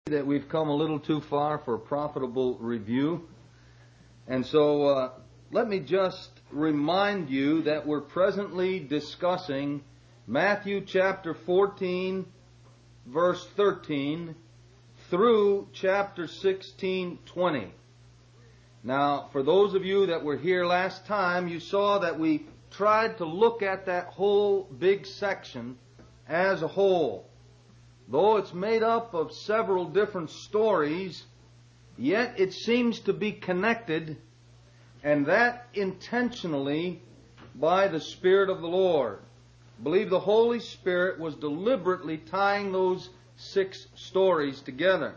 that we've come a little too far for profitable review. And so let me just remind you that we're presently discussing Matthew chapter 14, verse 13, through chapter 16, 20. Now, for those of you that were here last time, you saw that we tried to look at that whole big section as a whole. Though it's made up of several different stories, yet it seems to be connected, and that intentionally by the Spirit of the Lord. I believe the Holy Spirit was deliberately tying those 6 stories together.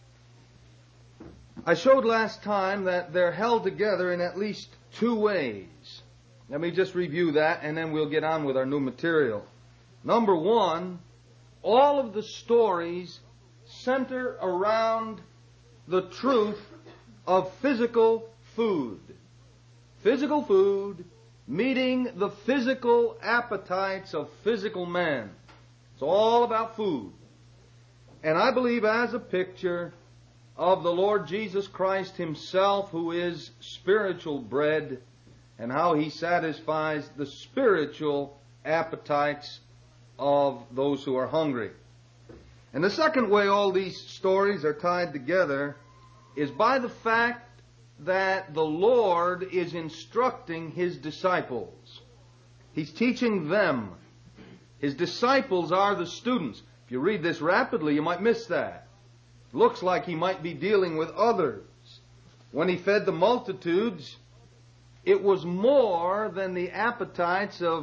I showed last time that they're held together in at least 2 ways. Let me just review that, and then we'll get on with our new material. Number 1, all of the stories center around the truth of physical food. Physical food meeting the physical appetites of physical men. It's all about food. And I believe as a picture of the Lord Jesus Christ Himself, who is spiritual bread, and how He satisfies the spiritual appetites of those who are hungry. And the second way all these stories are tied together is by the fact that the Lord is instructing His disciples. He's teaching them. His disciples are the students. If you read this rapidly, you might miss that. It looks like He might be dealing with others. When He fed the multitudes, it was more than the appetites of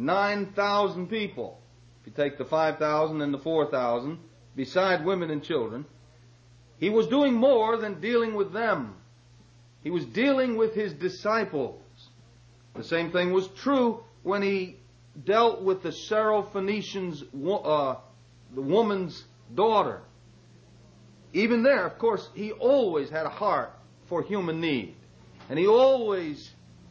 9,000 people. If you take the 5,000 and the 4,000, beside women and children, He was doing more than dealing with them. He was dealing with His disciples. The same thing was true when He dealt with the Syrophoenician's, the woman's daughter. Even there, of course, He always had a heart for human need. And He always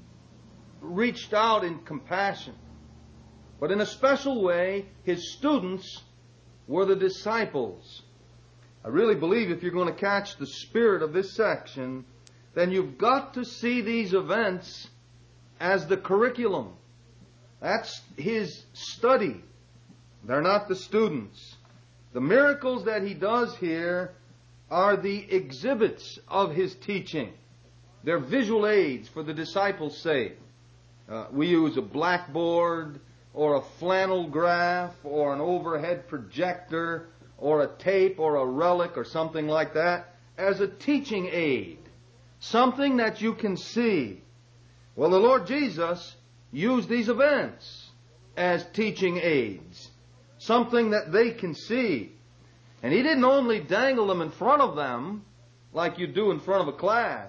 reached out in compassion. But in a special way, His students were the disciples. I really believe if you're going to catch the spirit of this section, then you've got to see these events as the curriculum. That's His study. They're not the students. The miracles that He does here are the exhibits of His teaching. They're visual aids for the disciples' sake. We use a blackboard, or a flannel graph, or an overhead projector, or a tape, or a relic, or something like that, as a teaching aid. Something that you can see. Well, the Lord Jesus used these events as teaching aids. Something that they can see. And He didn't only dangle them in front of them, like you do in front of a class,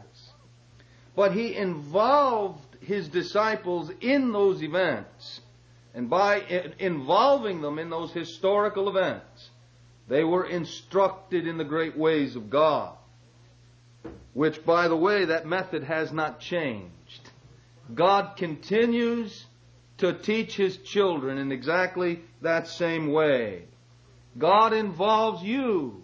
but He involved His disciples in those events. And by involving them in those historical events, they were instructed in the great ways of God. Which, by the way, that method has not changed. God continues to teach His children in exactly that same way. God involves you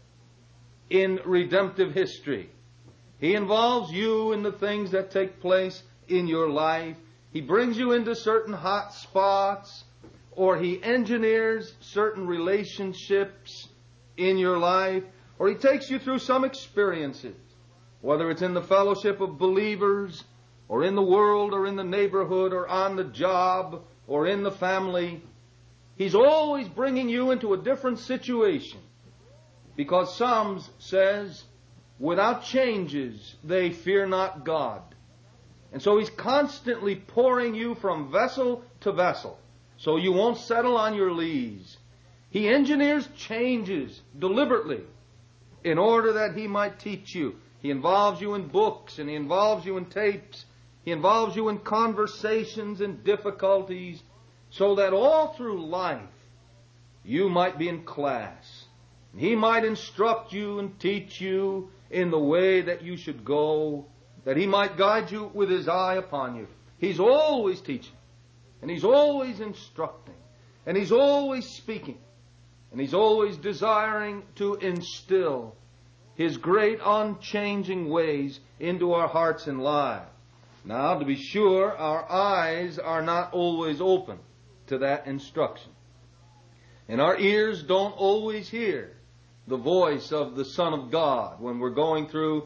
in redemptive history. He involves you in the things that take place in your life. He brings you into certain hot spots, or He engineers certain relationships in your life, or He takes you through some experiences, whether it's in the fellowship of believers, or in the world, or in the neighborhood, or on the job, or in the family. He's always bringing you into a different situation, because Psalms says, without changes they fear not God. And so He's constantly pouring you from vessel to vessel, so you won't settle on your lees. He engineers changes deliberately in order that He might teach you. He involves you in books, and He involves you in tapes. He involves you in conversations and difficulties, so that all through life you might be in class. He might instruct you and teach you in the way that you should go, that He might guide you with His eye upon you. He's always teaching, and He's always instructing, and He's always speaking. And He's always desiring to instill His great unchanging ways into our hearts and lives. Now, to be sure, our eyes are not always open to that instruction. And our ears don't always hear the voice of the Son of God when we're going through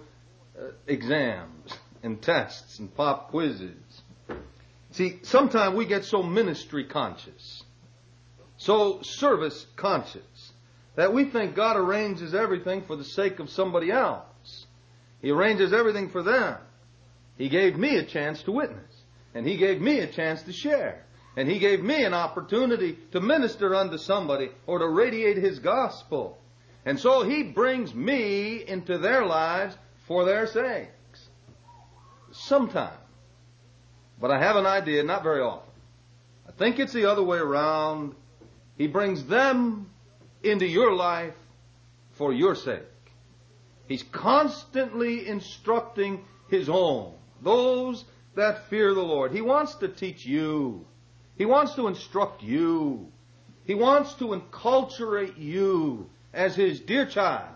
exams and tests and pop quizzes. See, sometimes we get so ministry conscious, so service conscious, that we think God arranges everything for the sake of somebody else. He arranges everything for them. He gave me a chance to witness, and He gave me a chance to share, and He gave me an opportunity to minister unto somebody or to radiate His gospel. And so He brings me into their lives for their sakes. Sometimes. But I have an idea, not very often. I think it's the other way around. He brings them into your life for your sake. He's constantly instructing His own, those that fear the Lord. He wants to teach you. He wants to instruct you. He wants to enculturate you as His dear child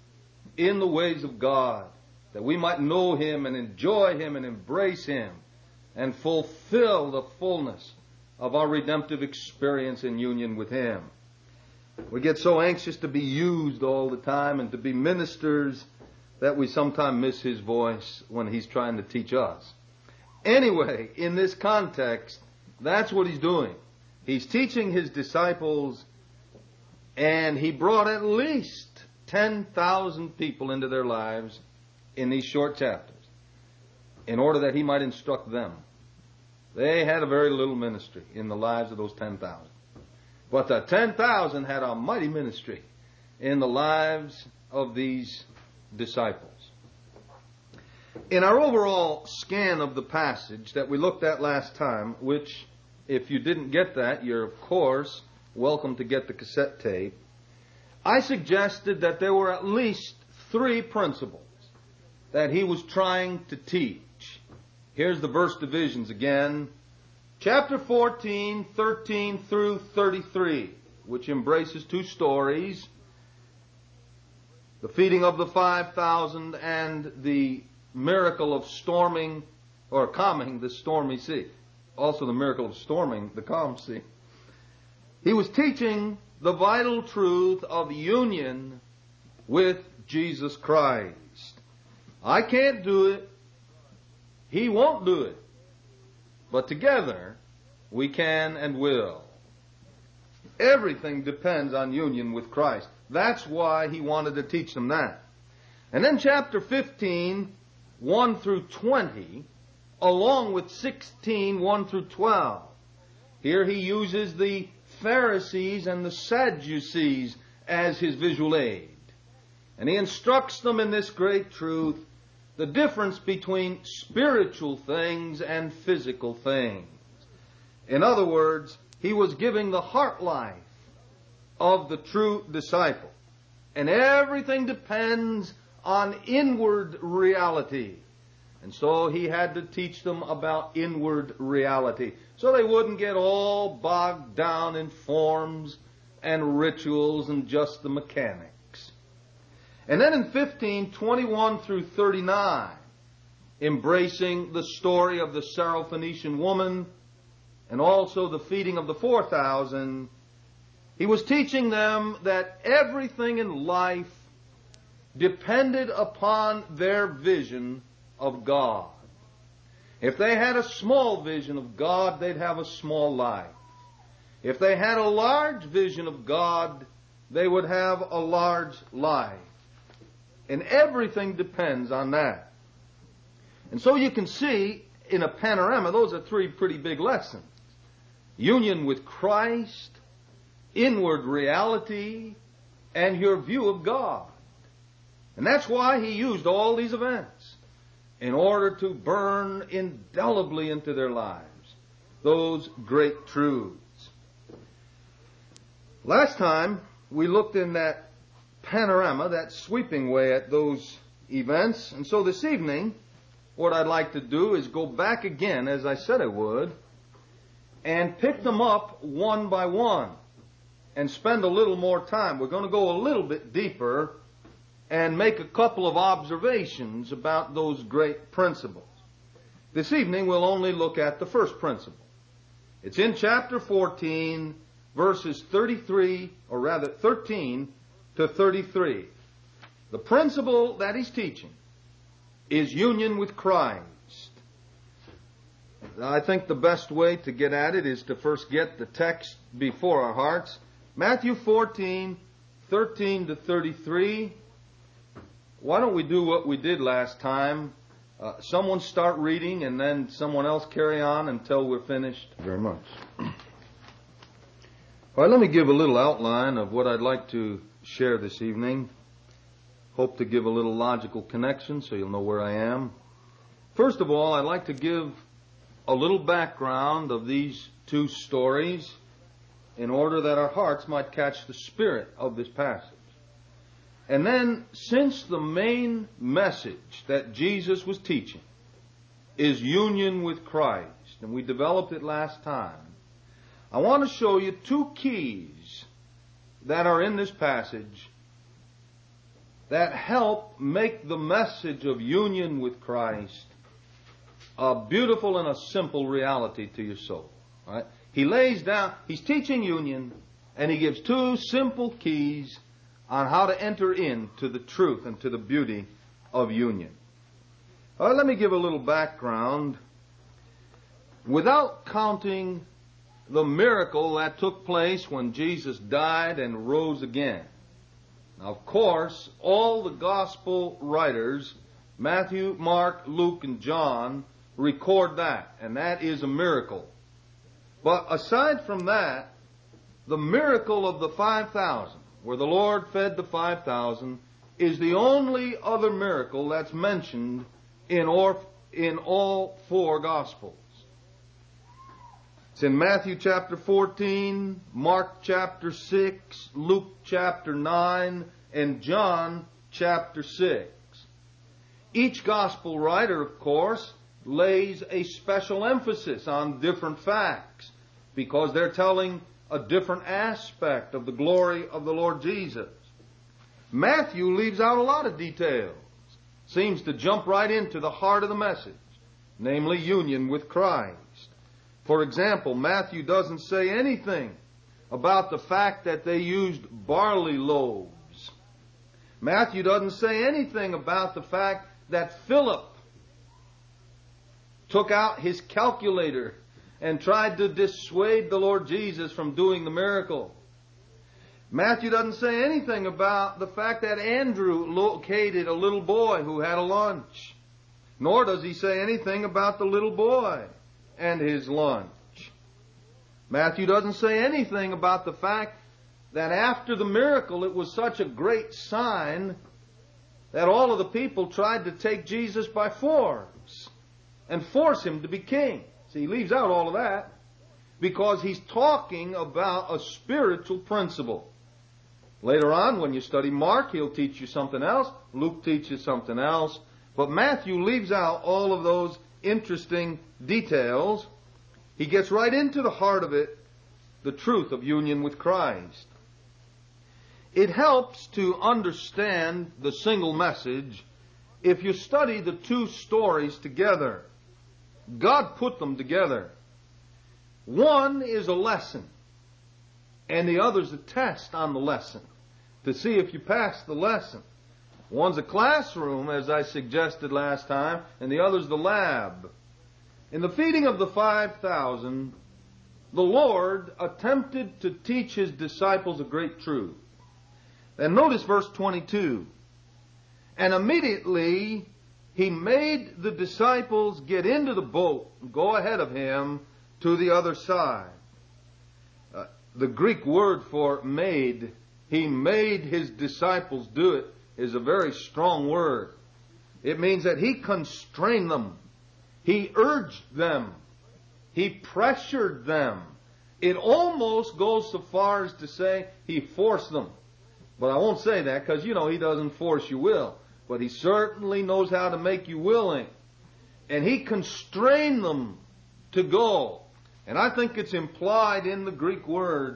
in the ways of God, that we might know Him and enjoy Him and embrace Him and fulfill the fullness of our redemptive experience in union with Him. We get so anxious to be used all the time and to be ministers that we sometimes miss His voice when He's trying to teach us. Anyway, in this context, that's what He's doing. He's teaching His disciples, and He brought at least 10,000 people into their lives in these short chapters in order that He might instruct them. They had a very little ministry in the lives of those 10,000. But the 10,000 had a mighty ministry in the lives of these disciples. In our overall scan of the passage that we looked at last time, which, if you didn't get that, you're of course welcome to get the cassette tape, I suggested that there were at least 3 principles that He was trying to teach. Here's the verse divisions again. Chapter 14, 13 through 33, which embraces 2 stories. The feeding of the 5,000 and the miracle of storming or calming the stormy sea. Also the miracle of storming the calm sea. He was teaching the vital truth of union with Jesus Christ. I can't do it. He won't do it. But together, we can and will. Everything depends on union with Christ. That's why He wanted to teach them that. And then chapter 15, 1 through 20, along with 16, 1 through 12. Here He uses the Pharisees and the Sadducees as His visual aid. And He instructs them in this great truth, the difference between spiritual things and physical things. In other words, He was giving the heart life of the true disciple. And everything depends on inward reality. And so He had to teach them about inward reality, so they wouldn't get all bogged down in forms and rituals and just the mechanics. And then in 15, 21 through 39, embracing the story of the Syrophoenician woman and also the feeding of the 4,000, He was teaching them that everything in life depended upon their vision of God. If they had a small vision of God, they'd have a small life. If they had a large vision of God, they would have a large life. And everything depends on that. And so you can see in a panorama, those are 3 pretty big lessons. Union with Christ, inward reality, and your view of God. And that's why He used all these events, in order to burn indelibly into their lives those great truths. Last time, we looked in that panorama, that sweeping way at those events. And so this evening, what I'd like to do is go back again, as I said I would, and pick them up one by one. and spend a little more time. We're going to go a little bit deeper and make a couple of observations about those great principles. This evening we'll only look at the first principle. It's in chapter 14, verses 13 to 33. The principle that he's teaching is union with Christ. I think the best way to get at it is to first get the text before our hearts. Matthew 14, 13 to 33. Why don't we do what we did last time? Someone start reading and then someone else carry on until we're finished. Very much. All right, let me give a little outline of what I'd like to share this evening. Hope to give a little logical connection so you'll know where I am. First of all, I'd like to give a little background of these two stories in order that our hearts might catch the spirit of this passage. And then, since the main message that Jesus was teaching is union with Christ, and we developed it last time, I want to show you two keys that are in this passage that help make the message of union with Christ a beautiful and a simple reality to your soul. All right? He's teaching union, and he gives two simple keys on how to enter into the truth and to the beauty of union. All right, let me give a little background. Without counting the miracle that took place when Jesus died and rose again. Now, of course, all the gospel writers, Matthew, Mark, Luke, and John, record that, and that is a miracle. But aside from that, the miracle of the 5,000, where the Lord fed the 5,000, is the only other miracle that's mentioned in all four Gospels. It's in Matthew chapter 14, Mark chapter 6, Luke chapter 9, and John chapter 6. Each Gospel writer, of course, lays a special emphasis on different facts because they're telling a different aspect of the glory of the Lord Jesus. Matthew leaves out a lot of details, seems to jump right into the heart of the message, namely union with Christ. For example, Matthew doesn't say anything about the fact that they used barley loaves. Matthew doesn't say anything about the fact that Philip took out his calculator and tried to dissuade the Lord Jesus from doing the miracle. Matthew doesn't say anything about the fact that Andrew located a little boy who had a lunch. Nor does he say anything about the little boy and his lunch. Matthew doesn't say anything about the fact that after the miracle it was such a great sign that all of the people tried to take Jesus by force and force him to be king. See, he leaves out all of that because he's talking about a spiritual principle. Later on, when you study Mark, he'll teach you something else. Luke teaches something else. But Matthew leaves out all of those interesting details. He gets right into the heart of it, the truth of union with Christ. It helps to understand the single message if you study the two stories together. God put them together. One is a lesson, and the other's a test on the lesson to see if you pass the lesson. One's a classroom, as I suggested last time, and the other's the lab. In the feeding of the 5,000, the Lord attempted to teach his disciples a great truth. And notice verse 22. And immediately he made the disciples get into the boat and go ahead of him to the other side. The Greek word for made, he made his disciples do it, is a very strong word. It means that he constrained them. He urged them. He pressured them. It almost goes so far as to say he forced them. But I won't say that because, he doesn't force your will. But he certainly knows how to make you willing. And he constrained them to go. And I think it's implied in the Greek word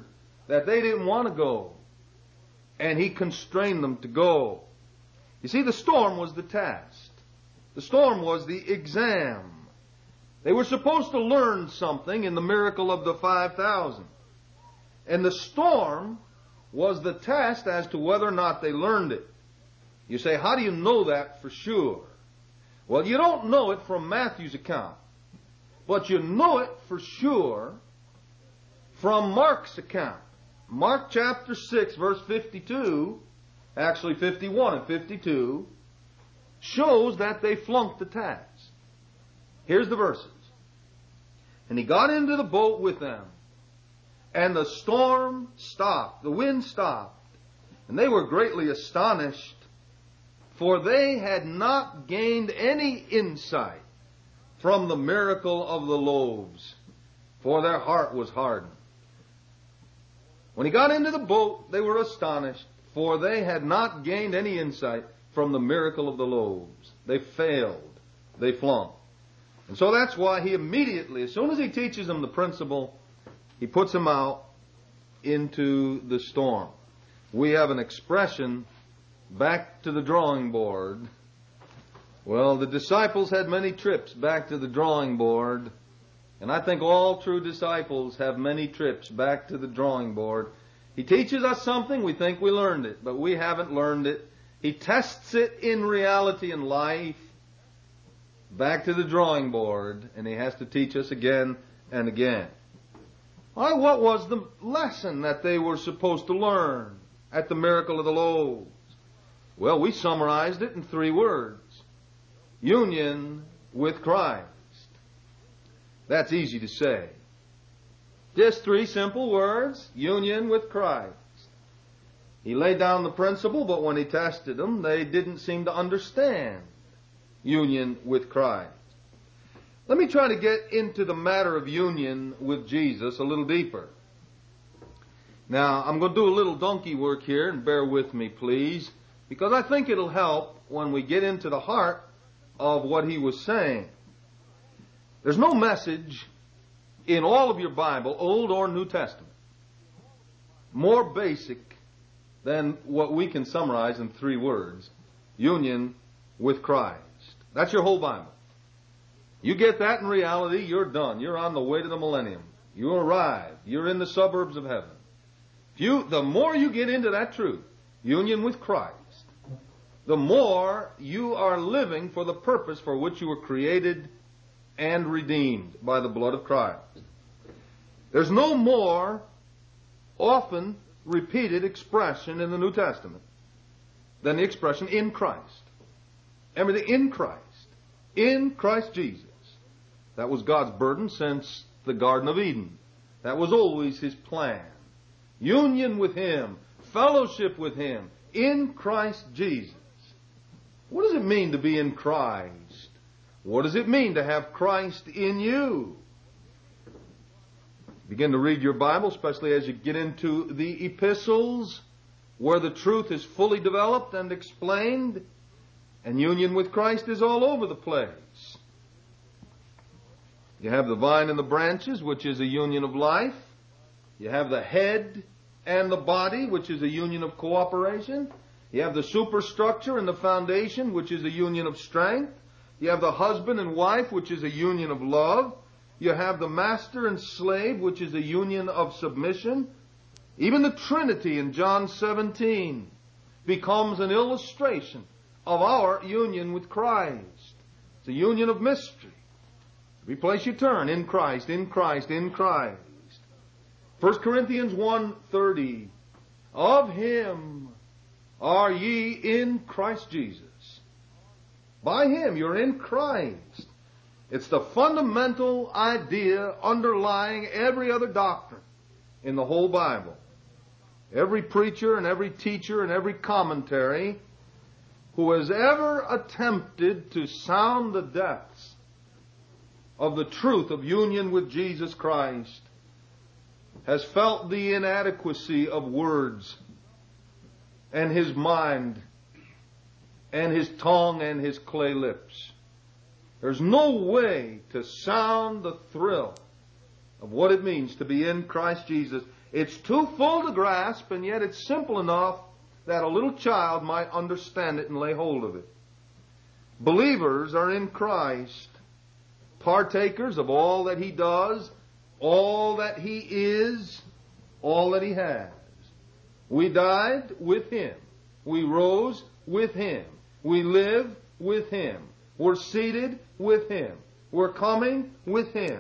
that they didn't want to go. And He constrained them to go. You see, the storm was the test. The storm was the exam. They were supposed to learn something in the miracle of the 5,000. And the storm was the test as to whether or not they learned it. You say, how do you know that for sure? Well, you don't know it from Matthew's account. But you know it for sure from Mark's account. Mark chapter 6, verse 52, actually 51 and 52, shows that they flunked the test. Here's the verses. And He got into the boat with them, and the storm stopped, the wind stopped, and they were greatly astonished, for they had not gained any insight from the miracle of the loaves, for their heart was hardened. When He got into the boat, they were astonished, for they had not gained any insight from the miracle of the loaves. They failed. They flunked. And so that's why He immediately, as soon as He teaches them the principle, He puts them out into the storm. We have an expression, back to the drawing board. Well, the disciples had many trips back to the drawing board. And I think all true disciples have many trips back to the drawing board. He teaches us something, we think we learned it, but we haven't learned it. He tests it in reality in life. Back to the drawing board, and He has to teach us again and again. Well, what was the lesson that they were supposed to learn at the miracle of the loaves? Well, we summarized it in 3 words. Union with Christ. That's easy to say. Just 3 simple words. Union with Christ. He laid down the principle, but when He tested them, they didn't seem to understand union with Christ. Let me try to get into the matter of union with Jesus a little deeper. Now, I'm going to do a little donkey work here, and bear with me, please, because I think it'll help when we get into the heart of what He was saying. There's no message in all of your Bible, Old or New Testament, more basic than what we can summarize in 3 words. Union with Christ. That's your whole Bible. You get that in reality, you're done. You're on the way to the millennium. You arrive. You're in the suburbs of heaven. The more you get into that truth, union with Christ, the more you are living for the purpose for which you were created and redeemed by the blood of Christ. There's no more often repeated expression in the New Testament than the expression in Christ. Everything in Christ. In Christ Jesus. That was God's burden since the Garden of Eden. That was always His plan. Union with Him. Fellowship with Him. In Christ Jesus. What does it mean to be in Christ? What does it mean to have Christ in you? Begin to read your Bible, especially as you get into the epistles, where the truth is fully developed and explained, and union with Christ is all over the place. You have the vine and the branches, which is a union of life. You have the head and the body, which is a union of cooperation. You have the superstructure and the foundation, which is a union of strength. You have the husband and wife, which is a union of love. You have the master and slave, which is a union of submission. Even the Trinity in John 17 becomes an illustration of our union with Christ. It's a union of mystery. Every place you turn, in Christ, in Christ, in Christ. 1 Corinthians 1:30, of Him are ye in Christ Jesus. By Him, you're in Christ. It's the fundamental idea underlying every other doctrine in the whole Bible. Every preacher and every teacher and every commentary who has ever attempted to sound the depths of the truth of union with Jesus Christ has felt the inadequacy of words and his mind and his tongue and his clay lips. There's no way to sound the thrill of what it means to be in Christ Jesus It's too full to grasp, and yet it's simple enough that a little child might understand it and lay hold of it. Believers are in Christ, partakers of all that He does, all that He is, all that He has. We died with Him. We rose with Him. We live with Him. We're seated with Him. We're coming with Him.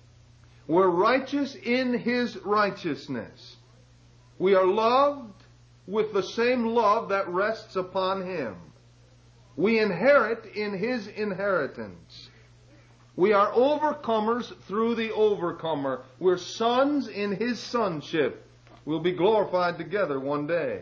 We're righteous in His righteousness. We are loved with the same love that rests upon Him. We inherit in His inheritance. We are overcomers through the overcomer. We're sons in His sonship. We'll be glorified together one day.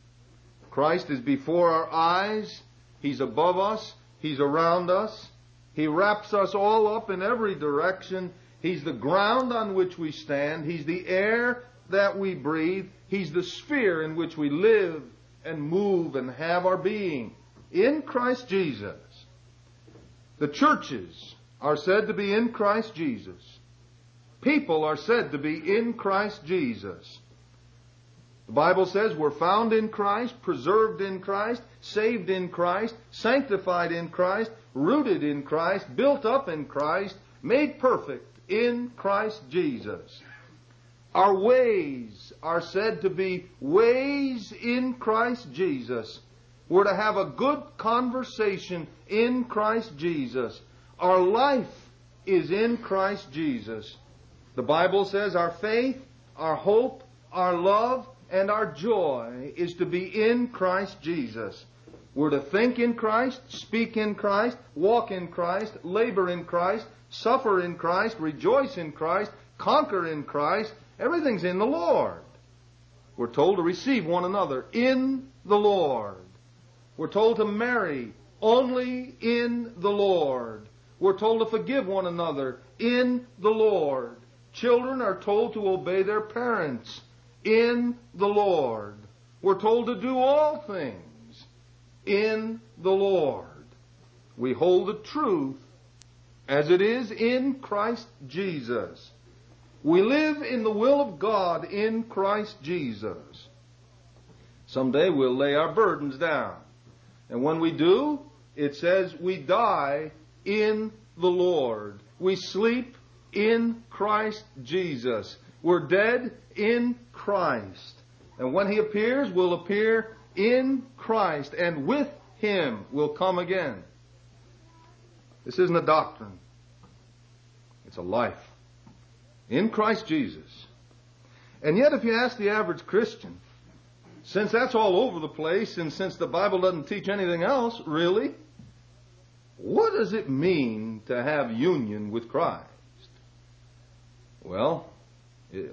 Christ is before our eyes. He's above us. He's around us. He wraps us all up in every direction. He's the ground on which we stand. He's the air that we breathe. He's the sphere in which we live and move and have our being. In Christ Jesus. The churches are said to be in Christ Jesus. People are said to be in Christ Jesus. The Bible says we're found in Christ, preserved in Christ, saved in Christ, sanctified in Christ, rooted in Christ, built up in Christ, made perfect in Christ Jesus. Our ways are said to be ways in Christ Jesus. We're to have a good conversation in Christ Jesus. Our life is in Christ Jesus. The Bible says our faith, our hope, our love, and our joy is to be in Christ Jesus. We're to think in Christ, speak in Christ, walk in Christ, labor in Christ, suffer in Christ, rejoice in Christ, conquer in Christ. Everything's in the Lord. We're told to receive one another in the Lord. We're told to marry only in the Lord. We're told to forgive one another in the Lord. Children are told to obey their parents in the Lord. We're told to do all things in the Lord. We hold the truth as it is in Christ Jesus. We live in the will of God in Christ Jesus. Someday we'll lay our burdens down. And when we do, it says we die in the Lord. We sleep in Christ Jesus. We're dead in Christ. And when He appears, we'll appear in Christ. And with Him we'll come again. This isn't a doctrine. It's a life. In Christ Jesus. And yet if you ask the average Christian, since that's all over the place, and since the Bible doesn't teach anything else, really, what does it mean to have union with Christ? Well, give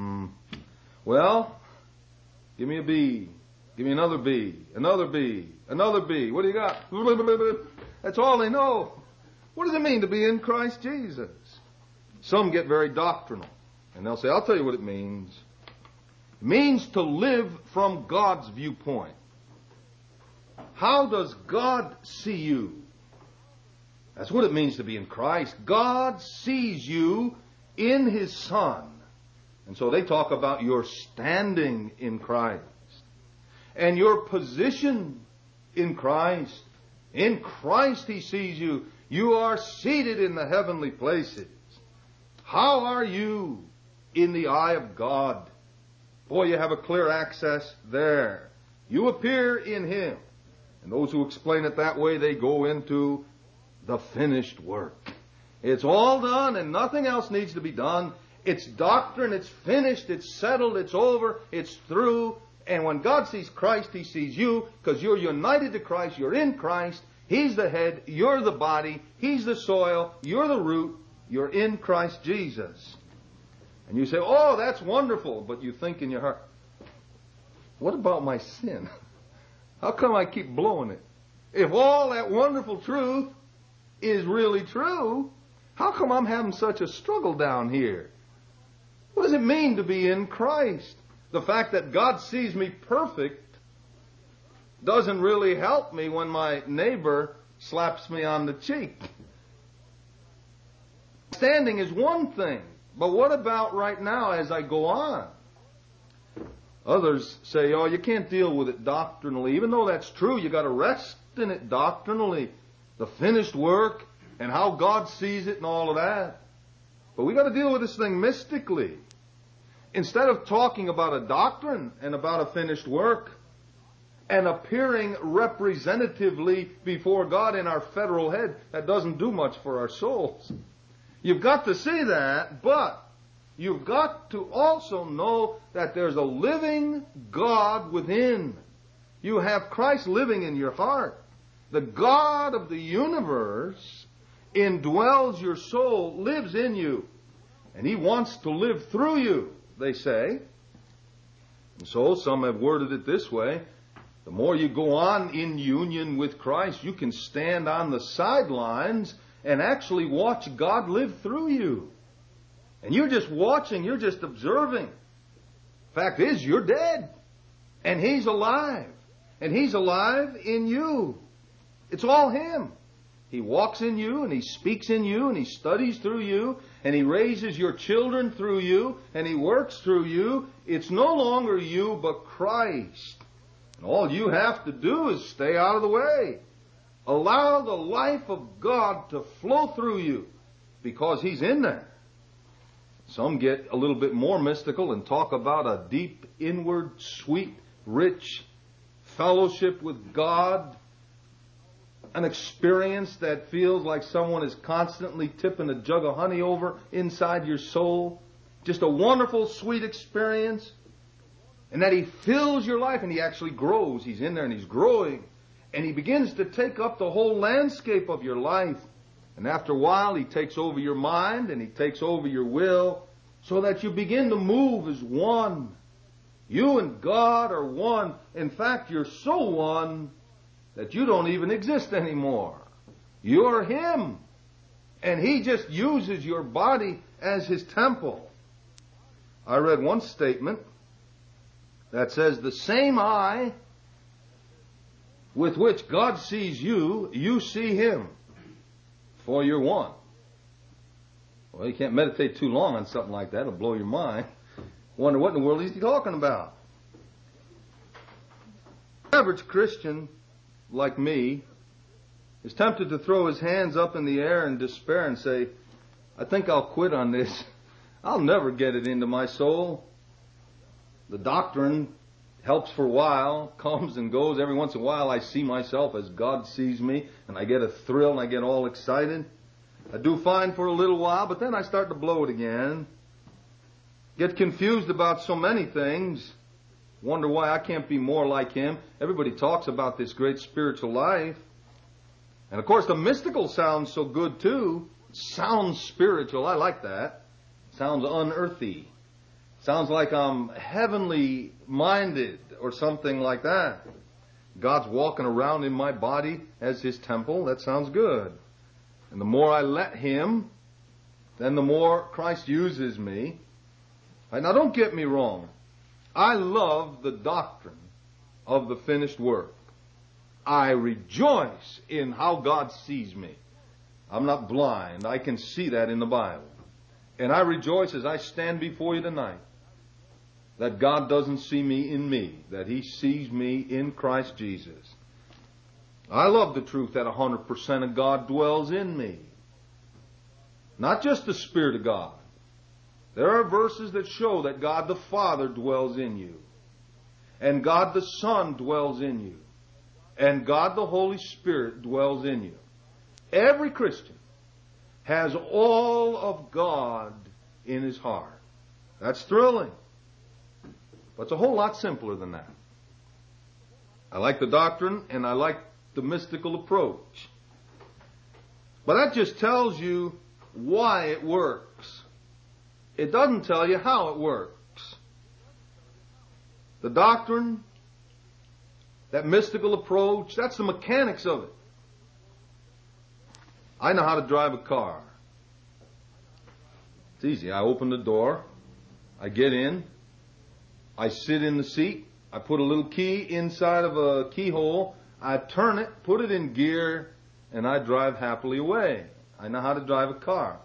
me a B. Give me another B. Another B. Another B. What do you got? That's all they know. What does it mean to be in Christ Jesus? Some get very doctrinal, and they'll say, I'll tell you what it means. It means to live from God's viewpoint. How does God see you? That's what it means to be in Christ. God sees you in His Son. And so they talk about your standing in Christ and your position in Christ. In Christ He sees you. You are seated in the heavenly places. How are you in the eye of God? Boy, you have a clear access there. You appear in Him. And those who explain it that way, they go into the finished work. It's all done and nothing else needs to be done. It's doctrine, it's finished, it's settled, it's over, it's through. And when God sees Christ, He sees you because you're united to Christ, you're in Christ. He's the head, you're the body, He's the soil, you're the root, you're in Christ Jesus. And you say, oh, that's wonderful. But you think in your heart, what about my sin? How come I keep blowing it? If all that wonderful truth is really true, how come I'm having such a struggle down here? What does it mean to be in Christ? The fact that God sees me perfect doesn't really help me when my neighbor slaps me on the cheek. Standing is one thing, but what about right now as I go on? Others say, oh, you can't deal with it doctrinally. Even though that's true, you got to rest in it doctrinally. The finished work and how God sees it and all of that. But we got to deal with this thing mystically. Instead of talking about a doctrine and about a finished work and appearing representatively before God in our federal head, that doesn't do much for our souls. You've got to see that, but you've got to also know that there's a living God within. You have Christ living in your heart. The God of the universe indwells your soul, lives in you, and He wants to live through you, they say. And so some have worded it this way: the more you go on in union with Christ, you can stand on the sidelines and actually watch God live through you. And you're just watching, you're just observing. Fact is, you're dead, and He's alive, and He's alive in you. It's all Him. He walks in you, and He speaks in you, and He studies through you, and He raises your children through you, and He works through you. It's no longer you, but Christ. And all you have to do is stay out of the way. Allow the life of God to flow through you, because He's in there. Some get a little bit more mystical and talk about a deep, inward, sweet, rich fellowship with God. An experience that feels like someone is constantly tipping a jug of honey over inside your soul. Just a wonderful, sweet experience. And that He fills your life, and He actually grows. He's in there and He's growing. And He begins to take up the whole landscape of your life. And after a while, He takes over your mind and He takes over your will, so that you begin to move as one. You and God are one. In fact, you're so one that you don't even exist anymore. You're Him. And He just uses your body as His temple. I read one statement that says, the same eye with which God sees you, you see Him. For you're one. Well, you can't meditate too long on something like that. It'll blow your mind. Wonder what in the world is he talking about? The average Christian, like me, is tempted to throw his hands up in the air in despair and say, I think I'll quit on this. I'll never get it into my soul. The doctrine helps for a while, comes and goes. Every once in a while I see myself as God sees me, and I get a thrill and I get all excited. I do fine for a little while, but then I start to blow it again. Get confused about so many things. Wonder why I can't be more like Him. Everybody talks about this great spiritual life. And of course the mystical sounds so good too. It sounds spiritual. I like that. It sounds unearthly. Sounds like I'm heavenly minded or something like that. God's walking around in my body as His temple. That sounds good. And the more I let Him, then the more Christ uses me. Right, now don't get me wrong. I love the doctrine of the finished work. I rejoice in how God sees me. I'm not blind. I can see that in the Bible. And I rejoice as I stand before you tonight that God doesn't see me in me, that He sees me in Christ Jesus. I love the truth that 100% of God dwells in me. Not just the Spirit of God. There are verses that show that God the Father dwells in you, and God the Son dwells in you, and God the Holy Spirit dwells in you. Every Christian has all of God in his heart. That's thrilling. But it's a whole lot simpler than that. I like the doctrine and I like the mystical approach. But that just tells you why it works. It doesn't tell you how it works. The doctrine, that mystical approach, that's the mechanics of it. I know how to drive a car. It's easy. I open the door, I get in, I sit in the seat, I put a little key inside of a keyhole, I turn it, put it in gear, and I drive happily away. I know how to drive a car.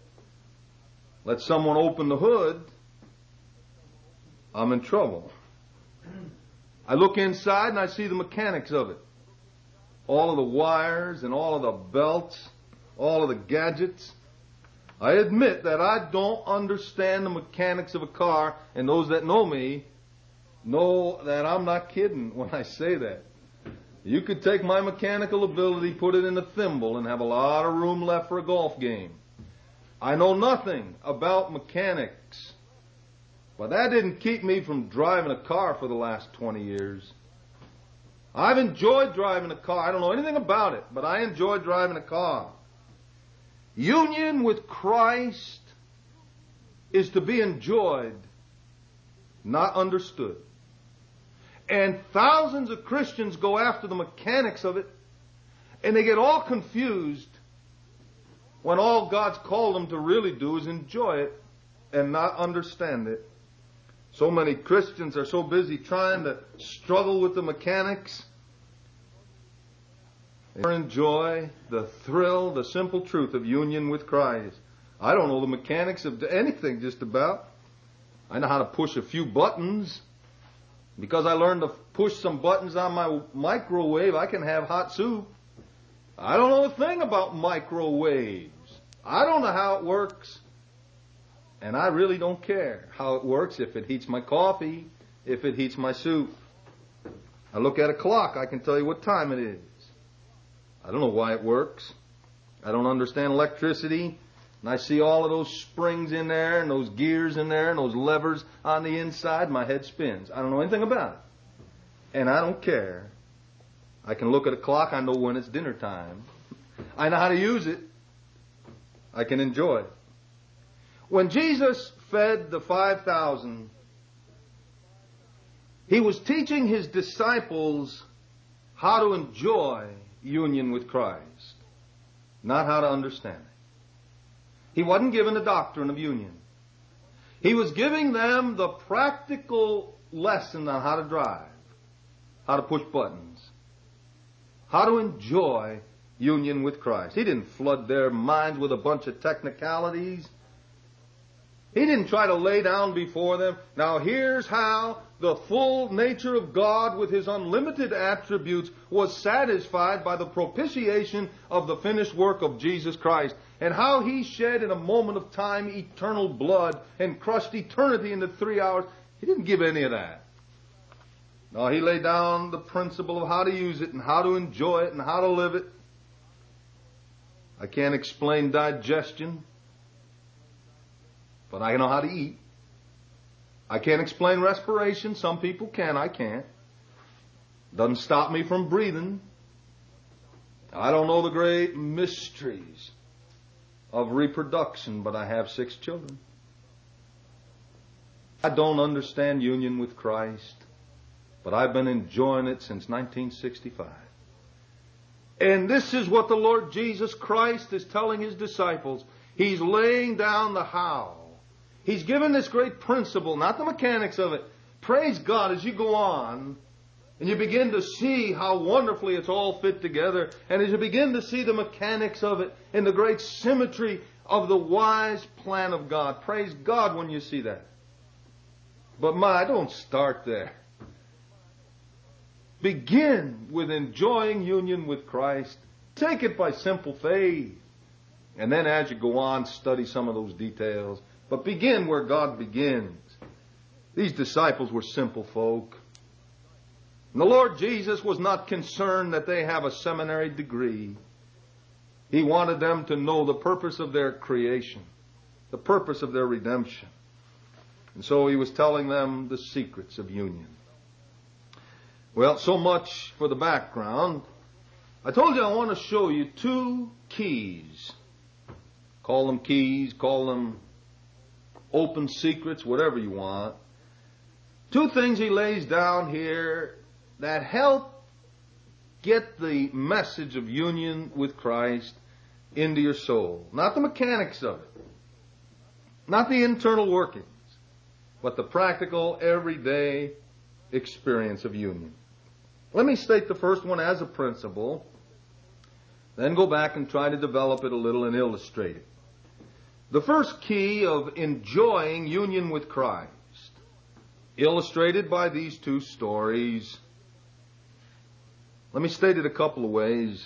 Let someone open the hood, I'm in trouble. I look inside and I see the mechanics of it. All of the wires and all of the belts, all of the gadgets. I admit that I don't understand the mechanics of a car, and those that know me know that I'm not kidding when I say that. You could take my mechanical ability, put it in a thimble, and have a lot of room left for a golf game. I know nothing about mechanics, but that didn't keep me from driving a car for the last 20 years. I've enjoyed driving a car. I don't know anything about it, but I enjoy driving a car. Union with Christ is to be enjoyed, not understood. And thousands of Christians go after the mechanics of it, and they get all confused when all God's called them to really do is enjoy it and not understand it. So many Christians are so busy trying to struggle with the mechanics. They enjoy the thrill, the simple truth of union with Christ. I don't know the mechanics of anything just about. I know how to push a few buttons. Because I learned to push some buttons on my microwave, I can have hot soup. I don't know a thing about microwaves. I don't know how it works. And I really don't care how it works, if it heats my coffee, if it heats my soup. I look at a clock, I can tell you what time it is. I don't know why it works. I don't understand electricity. And I see all of those springs in there and those gears in there and those levers on the inside. My head spins. I don't know anything about it. And I don't care. I can look at a clock. I know when it's dinner time. I know how to use it. I can enjoy it. When Jesus fed the 5,000, he was teaching his disciples how to enjoy union with Christ, not how to understand it. He wasn't given a doctrine of union. He was giving them the practical lesson on how to drive, how to push buttons, how to enjoy union with Christ. He didn't flood their minds with a bunch of technicalities. He didn't try to lay down before them, now here's how the full nature of God with his unlimited attributes was satisfied by the propitiation of the finished work of Jesus Christ, and how he shed in a moment of time eternal blood and crushed eternity into 3 hours. He didn't give any of that. No, he laid down the principle of how to use it and how to enjoy it and how to live it. I can't explain digestion, but I know how to eat. I can't explain respiration. Some people can. I can't. Doesn't stop me from breathing. I don't know the great mysteries of reproduction, but I have 6 children. I don't understand union with Christ, but I've been enjoying it since 1965. And this is what the Lord Jesus Christ is telling his disciples. He's laying down the how. He's given this great principle, not the mechanics of it. Praise God as you go on and you begin to see how wonderfully it's all fit together, and as you begin to see the mechanics of it and the great symmetry of the wise plan of God. Praise God when you see that. But don't start there. Begin with enjoying union with Christ. Take it by simple faith. And then as you go on, study some of those details. But begin where God begins. These disciples were simple folk. And the Lord Jesus was not concerned that they have a seminary degree. He wanted them to know the purpose of their creation, the purpose of their redemption. And so he was telling them the secrets of union. Well, so much for the background. I told you I want to show you 2 keys. Call them keys, call them open secrets, whatever you want. 2 things he lays down here that help get the message of union with Christ into your soul. Not the mechanics of it, not the internal workings, but the practical, everyday experience of union. Let me state the first one as a principle, then go back and try to develop it a little and illustrate it. The first key of enjoying union with Christ illustrated by these two stories. Let me state it a couple of ways.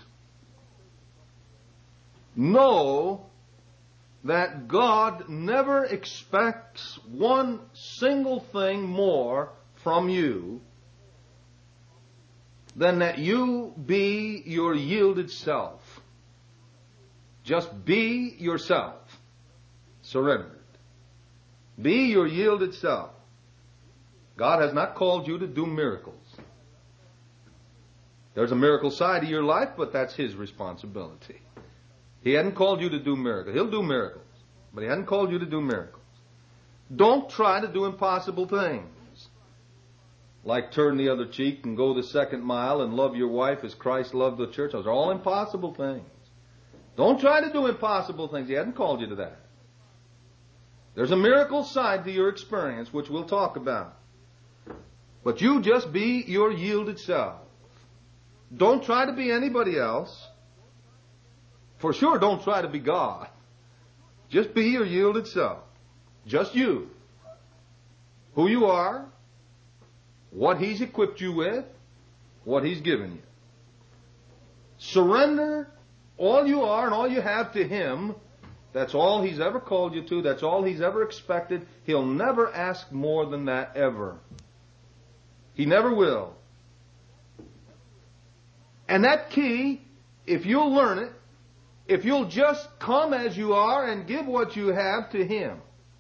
Know that God never expects one single thing more from you than that you be your yielded self. Just be yourself. Surrendered. Be your yielded self. God has not called you to do miracles. There's a miracle side to your life, but that's His responsibility. He hadn't called you to do miracles. He'll do miracles, but He hadn't called you to do miracles. Don't try to do impossible things, like turn the other cheek and go the second mile and love your wife as Christ loved the church. Those are all impossible things. Don't try to do impossible things. He hadn't called you to that. There's a miracle side to your experience, which we'll talk about. But you just be your yielded self. Don't try to be anybody else. For sure, don't try to be God. Just be your yielded self. Just you. Who you are, what He's equipped you with, what He's given you. Surrender all you are and all you have to Him. That's all He's ever called you to. That's all He's ever expected. He'll never ask more than that, ever. He never will. And that key, if you'll learn it, if you'll just come as you are and give what you have to Him,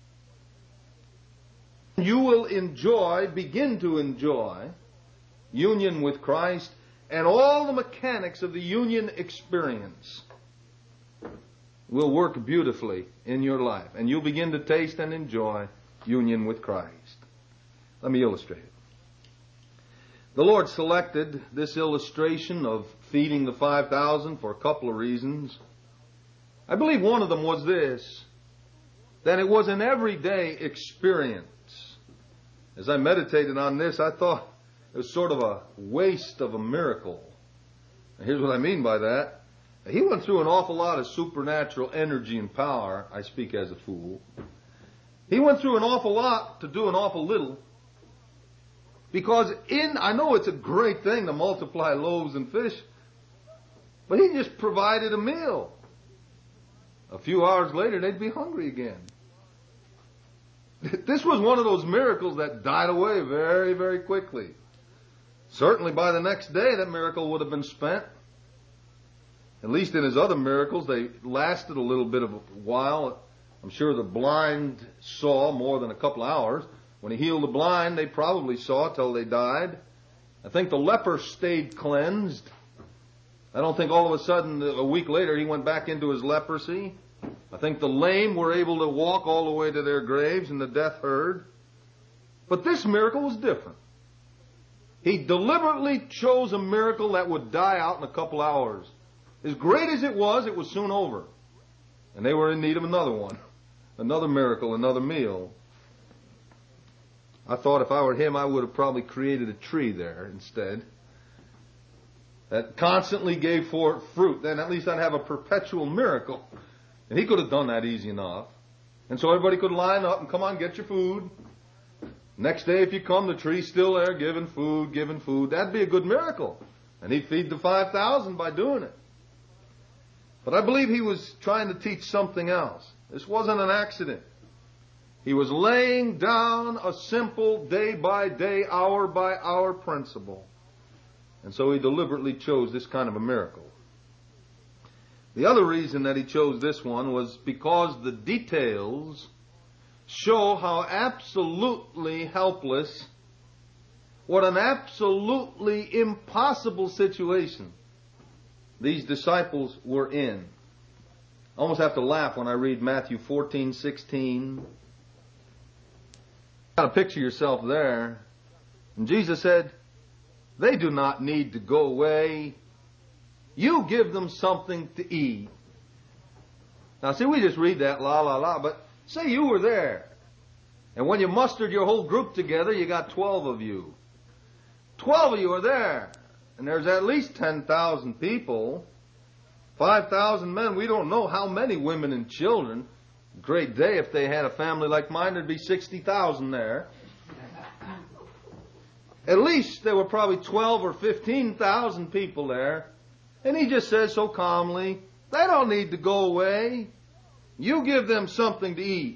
you will begin to enjoy union with Christ and all the mechanics of the union experience will work beautifully in your life. And you'll begin to taste and enjoy union with Christ. Let me illustrate it. The Lord selected this illustration of feeding the 5,000 for a couple of reasons. I believe one of them was this, that it was an everyday experience. As I meditated on this, I thought it was sort of a waste of a miracle. And here's what I mean by that. He went through an awful lot of supernatural energy and power. I speak as a fool. He went through an awful lot to do an awful little. Because I know it's a great thing to multiply loaves and fish, but He just provided a meal. A few hours later, they'd be hungry again. This was one of those miracles that died away very, very quickly. Certainly by the next day, that miracle would have been spent. At least in His other miracles, they lasted a little bit of a while. I'm sure the blind saw more than a couple hours. When He healed the blind, they probably saw till they died. I think the leper stayed cleansed. I don't think all of a sudden, a week later, he went back into his leprosy. I think the lame were able to walk all the way to their graves and the deaf heard. But this miracle was different. He deliberately chose a miracle that would die out in a couple hours. As great as it was soon over. And they were in need of another one. Another miracle, another meal. I thought if I were Him, I would have probably created a tree there instead that constantly gave forth fruit. Then at least I'd have a perpetual miracle. And He could have done that easy enough. And so everybody could line up and come on, get your food. Next day if you come, the tree's still there, giving food, giving food. That'd be a good miracle. And He'd feed the 5,000 by doing it. But I believe He was trying to teach something else. This wasn't an accident. He was laying down a simple day-by-day, hour-by-hour principle. And so He deliberately chose this kind of a miracle. The other reason that He chose this one was because the details show how absolutely helpless, what an absolutely impossible situation these disciples were in. I almost have to laugh when I read Matthew 14:16. Got to picture yourself there. And Jesus said, "They do not need to go away. You give them something to eat." Now see, we just read that but say you were there. And when you mustered your whole group together, you got 12 of you. 12 of you are there. And there's at least 10,000 people. 5,000 men. We don't know how many women and children. Great day if they had a family like mine, there'd be 60,000 there. At least there were probably 12 or 15,000 people there. And he just says so calmly, they don't need to go away. You give them something to eat.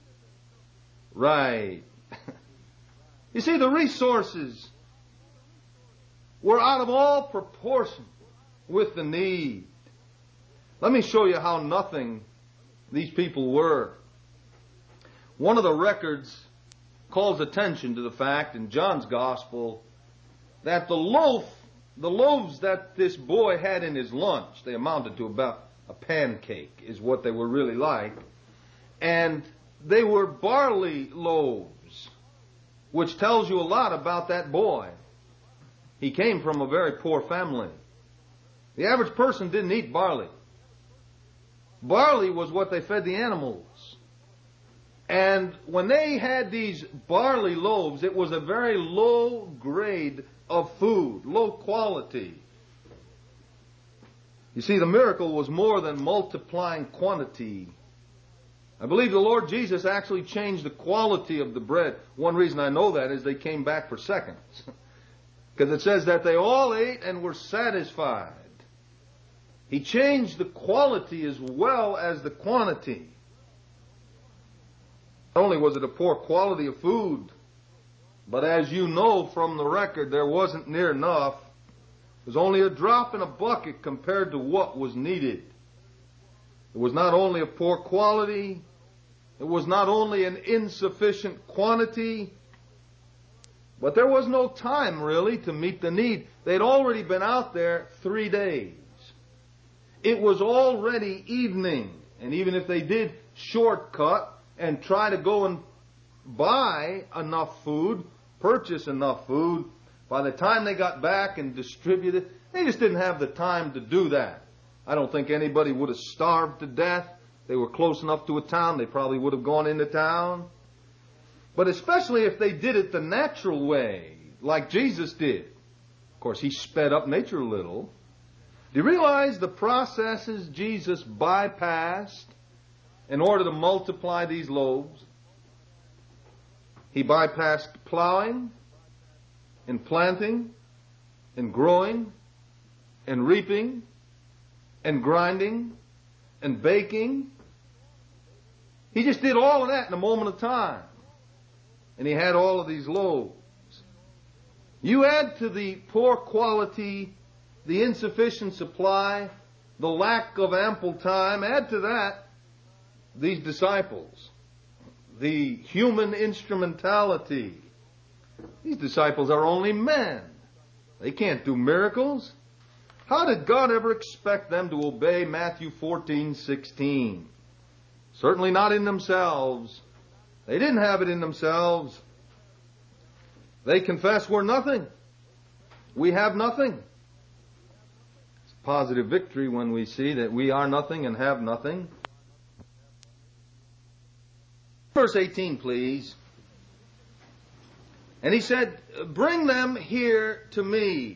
Right. You see, the resources were out of all proportion with the need. Let me show you how nothing these people were. One of the records calls attention to the fact in John's Gospel that the loaves that this boy had in his lunch, they amounted to about a pancake, is what they were really like. And they were barley loaves, which tells you a lot about that boy. He came from a very poor family. The average person didn't eat barley. Barley was what they fed the animals. And when they had these barley loaves, it was a very low grade of food, low quality. You see, the miracle was more than multiplying quantity. I believe the Lord Jesus actually changed the quality of the bread. One reason I know that is they came back for seconds. Because it says that they all ate and were satisfied. He changed the quality as well as the quantity. Not only was it a poor quality of food, but as you know from the record, there wasn't near enough. It was only a drop in a bucket compared to what was needed. It was not only a poor quality, it was not only an insufficient quantity, but there was no time really to meet the need. They'd already been out there 3 days. It was already evening, and even if they did shortcut and try to go and buy enough food, purchase enough food, by the time they got back and distributed, they just didn't have the time to do that. I don't think anybody would have starved to death. They were close enough to a town, they probably would have gone into town. But especially if they did it the natural way, like Jesus did. Of course, he sped up nature a little. Do you realize the processes Jesus bypassed in order to multiply these loaves? He bypassed plowing and planting and growing and reaping and grinding and baking. He just did all of that in a moment of time. And he had all of these loaves. You add to the poor quality, the insufficient supply, the lack of ample time, add to that these disciples, the human instrumentality. These disciples are only men. They can't do miracles. How did God ever expect them to obey Matthew 14:16? Certainly not in themselves. They didn't have it in themselves. They confess we're nothing. We have nothing. It's a positive victory when we see that we are nothing and have nothing. Verse 18, please. And he said, bring them here to me.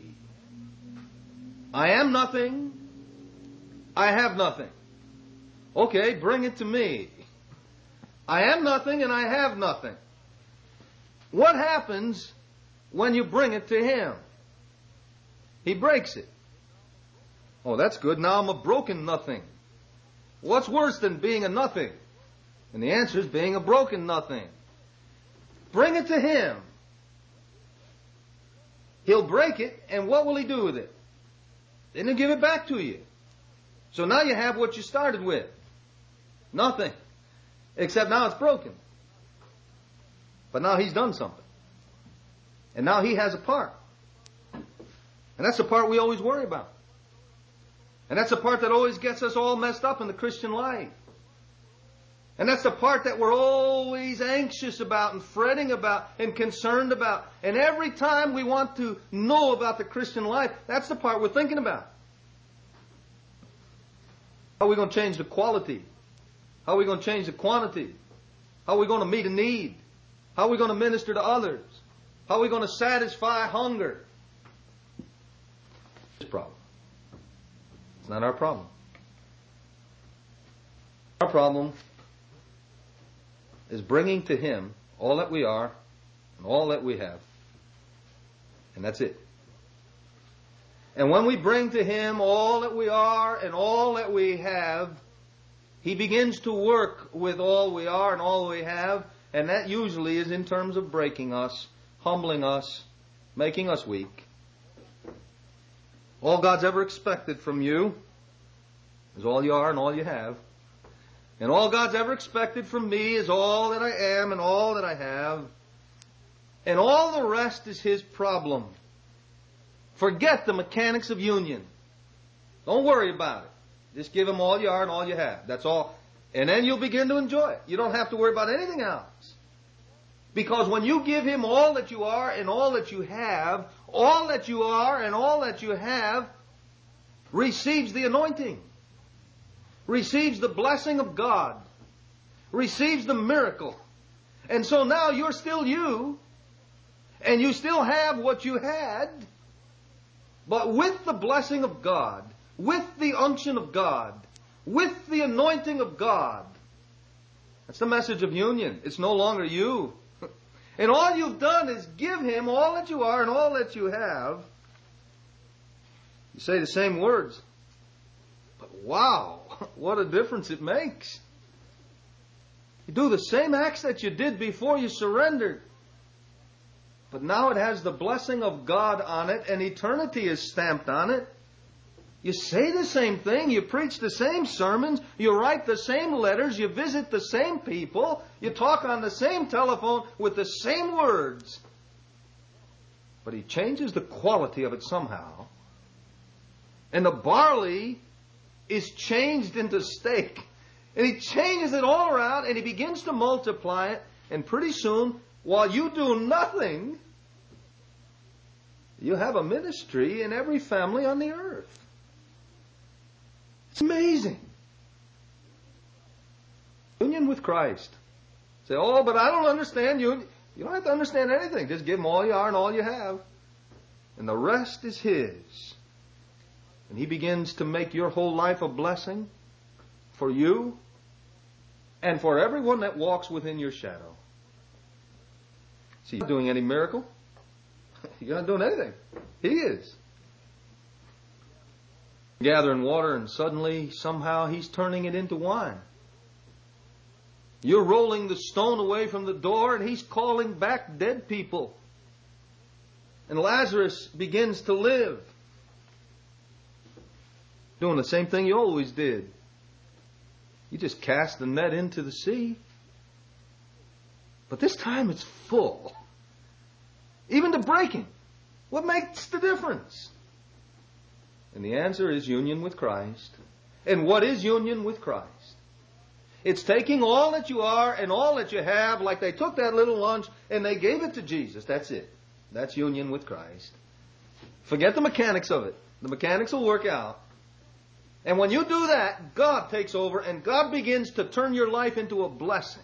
I am nothing. I have nothing. Okay, bring it to me. I am nothing and I have nothing. What happens when you bring it to him? He breaks it. Oh, that's good. Now I'm a broken nothing. What's worse than being a nothing? And the answer is being a broken nothing. Bring it to him. He'll break it, and what will he do with it? Then he'll give it back to you. So now you have what you started with. Nothing. Except now it's broken. But now he's done something. And now he has a part. And that's the part we always worry about. And that's the part that always gets us all messed up in the Christian life. And that's the part that we're always anxious about and fretting about and concerned about. And every time we want to know about the Christian life, that's the part we're thinking about. How are we going to change the quality? How are we going to change the quantity? How are we going to meet a need? How are we going to minister to others? How are we going to satisfy hunger? This problem. It's not our problem. Our problem is bringing to him all that we are and all that we have. And that's it. And when we bring to Him all that we are and all that we have, He begins to work with all we are and all we have, and that usually is in terms of breaking us, humbling us, making us weak. All God's ever expected from you is all you are and all you have. And all God's ever expected from me is all that I am and all that I have. And all the rest is His problem. Forget the mechanics of union. Don't worry about it. Just give Him all you are and all you have. That's all. And then you'll begin to enjoy it. You don't have to worry about anything else. Because when you give Him all that you are and all that you have, all that you are and all that you have receives the anointing, receives the blessing of God, receives the miracle. And so now you're still you, and you still have what you had, but with the blessing of God, with the unction of God, with the anointing of God. That's the message of union. It's no longer you. And all you've done is give Him all that you are and all that you have. You say the same words. But wow, what a difference it makes. You do the same acts that you did before you surrendered. But now it has the blessing of God on it, and eternity is stamped on it. You say the same thing, you preach the same sermons, you write the same letters, you visit the same people, you talk on the same telephone with the same words. But He changes the quality of it somehow. And the barley is changed into steak. And He changes it all around, and He begins to multiply it. And pretty soon, while you do nothing, you have a ministry in every family on the earth. It's amazing. Union with Christ. Say, oh, but I don't understand you. You don't have to understand anything. Just give Him all you are and all you have. And the rest is His. And He begins to make your whole life a blessing for you and for everyone that walks within your shadow. See, you're not doing any miracle. You're not doing anything. He is. Gathering water, and suddenly, somehow, He's turning it into wine. You're rolling the stone away from the door, and He's calling back dead people. And Lazarus begins to live. Doing the same thing you always did. You just cast the net into the sea. But this time it's full. Even to breaking. What makes the difference? And the answer is union with Christ. And what is union with Christ? It's taking all that you are and all that you have, like they took that little lunch and they gave it to Jesus. That's it. That's union with Christ. Forget the mechanics of it. The mechanics will work out. And when you do that, God takes over and God begins to turn your life into a blessing.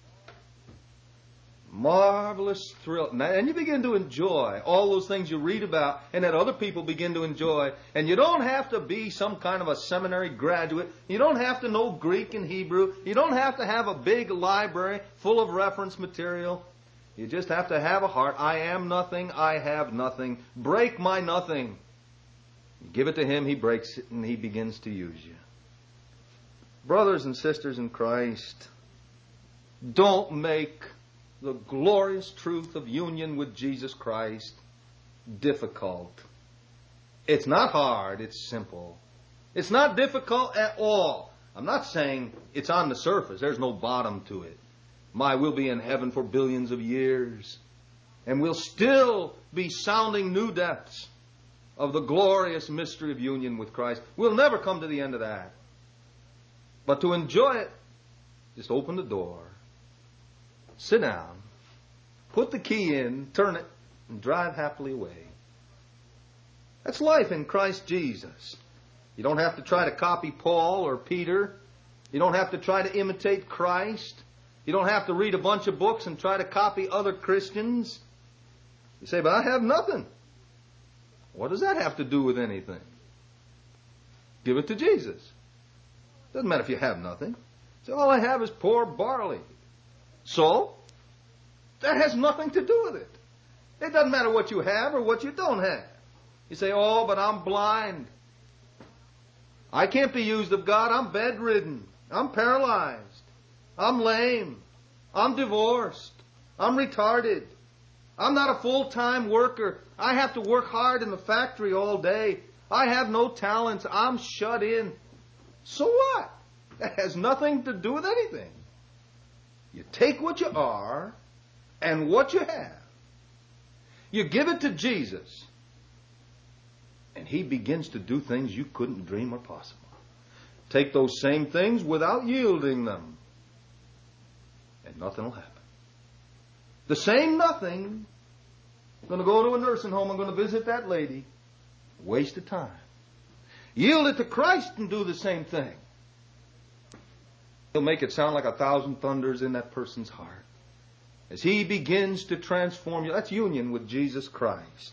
Marvelous thrill. And you begin to enjoy all those things you read about and that other people begin to enjoy. And you don't have to be some kind of a seminary graduate. You don't have to know Greek and Hebrew. You don't have to have a big library full of reference material. You just have to have a heart. I am nothing. I have nothing. Break my nothing. You give it to Him. He breaks it and He begins to use you. Brothers and sisters in Christ, don't make the glorious truth of union with Jesus Christ difficult. It's not hard, it's simple. It's not difficult at all. I'm not saying it's on the surface. There's no bottom to it. We'll be in heaven for billions of years. And we'll still be sounding new depths of the glorious mystery of union with Christ. We'll never come to the end of that. But to enjoy it, just open the door. Sit down, put the key in, turn it, and drive happily away. That's life in Christ Jesus. You don't have to try to copy Paul or Peter. You don't have to try to imitate Christ. You don't have to read a bunch of books and try to copy other Christians. You say, but I have nothing. What does that have to do with anything? Give it to Jesus. Doesn't matter if you have nothing. Say, all I have is poor barley. So, that has nothing to do with it. It doesn't matter what you have or what you don't have. You say, oh, but I'm blind. I can't be used of God. I'm bedridden. I'm paralyzed. I'm lame. I'm divorced. I'm retarded. I'm not a full-time worker. I have to work hard in the factory all day. I have no talents. I'm shut in. So what? That has nothing to do with anything. You take what you are and what you have. You give it to Jesus. And He begins to do things you couldn't dream or possible. Take those same things without yielding them. And nothing will happen. The same nothing. I'm going to go to a nursing home. I'm going to visit that lady. Waste of time. Yield it to Christ and do the same thing. He'll make it sound like 1,000 thunders in that person's heart. As He begins to transform you. That's union with Jesus Christ.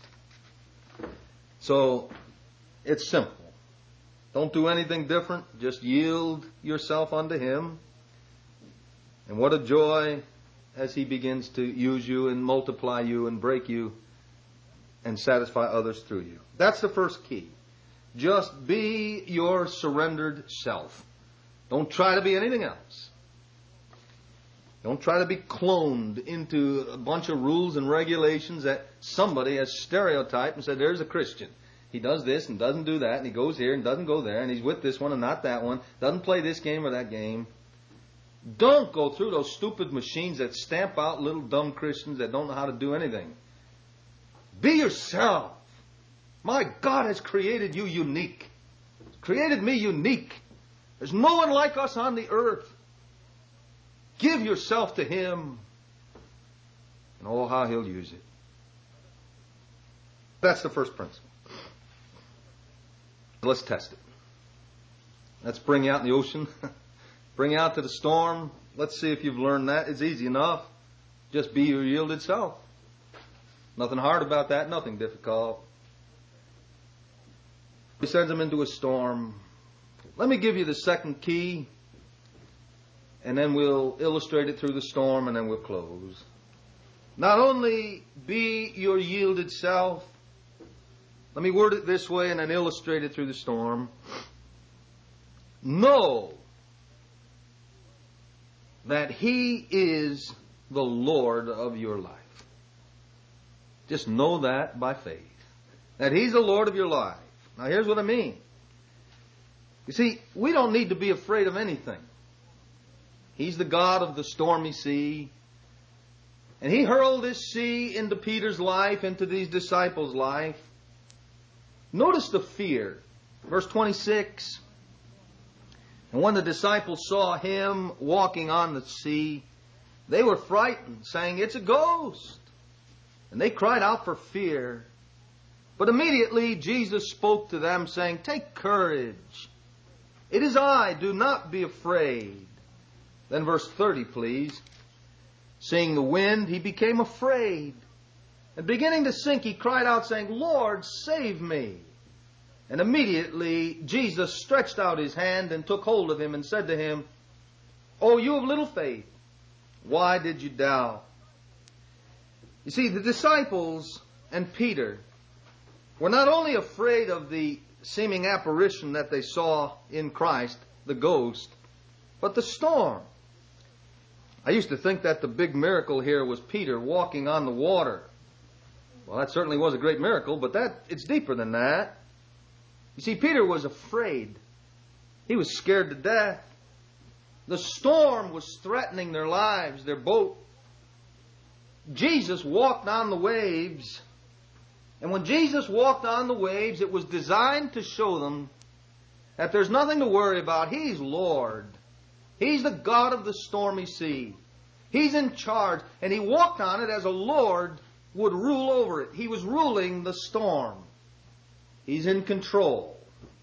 So, it's simple. Don't do anything different. Just yield yourself unto Him. And what a joy as He begins to use you and multiply you and break you and satisfy others through you. That's the first key. Just be your surrendered self. Don't try to be anything else. Don't try to be cloned into a bunch of rules and regulations that somebody has stereotyped and said, there's a Christian. He does this and doesn't do that, and he goes here and doesn't go there, and he's with this one and not that one, doesn't play this game or that game. Don't go through those stupid machines that stamp out little dumb Christians that don't know how to do anything. Be yourself. My God has created you unique. He's created me unique. There's no one like us on the earth. Give yourself to Him. And oh, how He'll use it. That's the first principle. Let's test it. Let's bring you out in the ocean. Bring you out to the storm. Let's see if you've learned that. It's easy enough. Just be your yielded self. Nothing hard about that. Nothing difficult. He sends them into a storm. Let me give you the second key. And then we'll illustrate it through the storm, and then we'll close. Not only be your yielded self. Let me word it this way and then illustrate it through the storm. Know that He is the Lord of your life. Just know that by faith. That He's the Lord of your life. Now here's what I mean. You see, we don't need to be afraid of anything. He's the God of the stormy sea. And He hurled this sea into Peter's life, into these disciples' life. Notice the fear. Verse 26. And when the disciples saw Him walking on the sea, they were frightened, saying, it's a ghost. And they cried out for fear. But immediately Jesus spoke to them, saying, take courage. It is I, do not be afraid. Then verse 30, please. Seeing the wind, He became afraid. And beginning to sink, He cried out, saying, Lord, save me. And immediately Jesus stretched out His hand and took hold of him and said to him, O you of little faith, why did you doubt? You see, the disciples and Peter were not only afraid of the seeming apparition that they saw in Christ, the ghost, but the storm. I used to think that the big miracle here was Peter walking on the water. Well, that certainly was a great miracle, but it's deeper than that. You see, Peter was afraid. He was scared to death. The storm was threatening their lives, their boat. Jesus walked on the waves. And when Jesus walked on the waves, it was designed to show them that there's nothing to worry about. He's Lord. He's the God of the stormy sea. He's in charge. And He walked on it as a Lord would rule over it. He was ruling the storm. He's in control.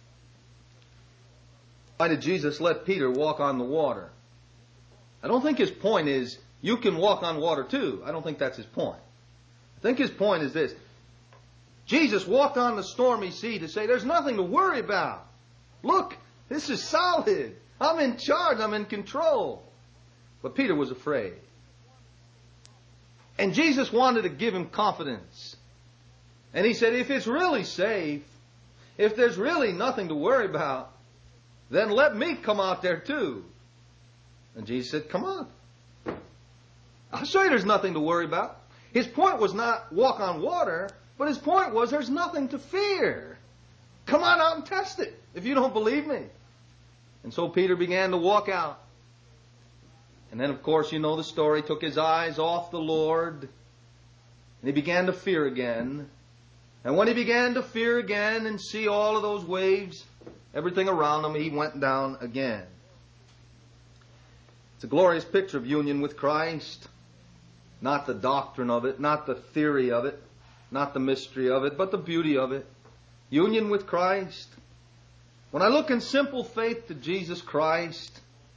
Why did Jesus let Peter walk on the water? I don't think His point is, you can walk on water too. I don't think that's His point. I think His point is this. Jesus walked on the stormy sea to say, there's nothing to worry about. Look, this is solid. I'm in charge. I'm in control. But Peter was afraid. And Jesus wanted to give him confidence. And he said, if it's really safe, if there's really nothing to worry about, then let me come out there too. And Jesus said, come on. I'll show you there's nothing to worry about. His point was not walk on water, but his point was there's nothing to fear. Come on out and test it if you don't believe me. And so Peter began to walk out. And then, of course, you know the story. Took his eyes off the Lord. And he began to fear again. And when he began to fear again and see all of those waves, everything around him, he went down again. It's a glorious picture of union with Christ. Not the doctrine of it, not the theory of it, not the mystery of it, but the beauty of it. Union with Christ. When I look in simple faith to Jesus Christ,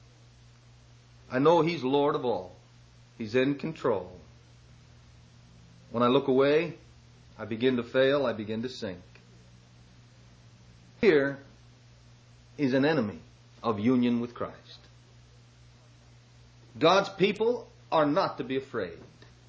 I know He's Lord of all. He's in control. When I look away, I begin to fail, I begin to sink. Fear is an enemy of union with Christ. God's people are not to be afraid.